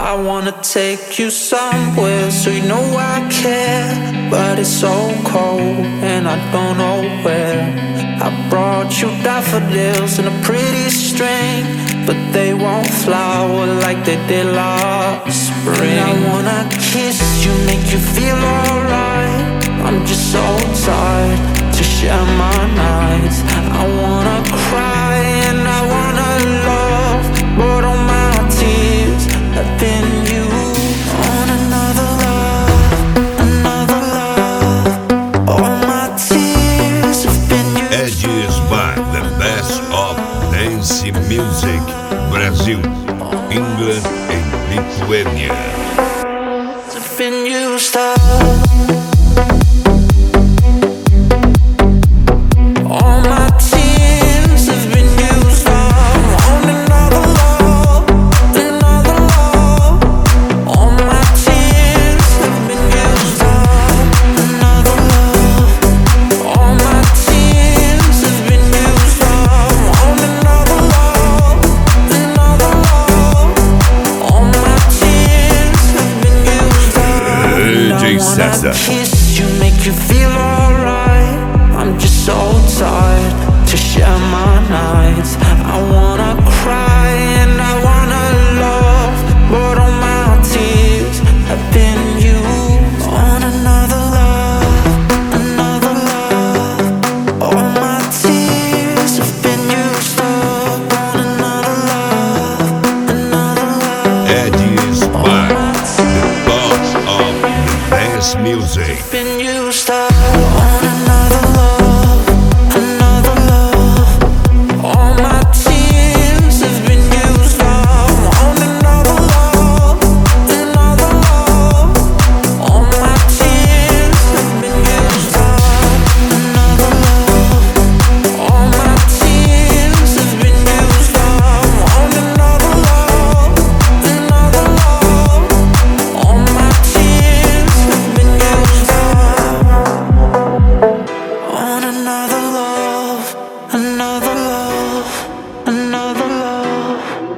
I wanna take you somewhere so you know I care. But it's so cold and I don't know where. I brought you daffodils in a pretty string, but they won't flower like they did last spring. I wanna kiss you, make you feel alright. I'm just so tired to share my nights. I wanna cry and I wanna love, but all my tears have been used on another love, another love. All my tears have been used. Edis by the best of dance music, Brazil, England and Lithuania. Have been used up. Kiss you, make you feel alright. I'm just so tired to share my nights. I wanna cry and I wanna love, but all my tears have been used on another love, another love. All my tears have been used up on another love, another love. Edis by the boss of dance music. Been used up.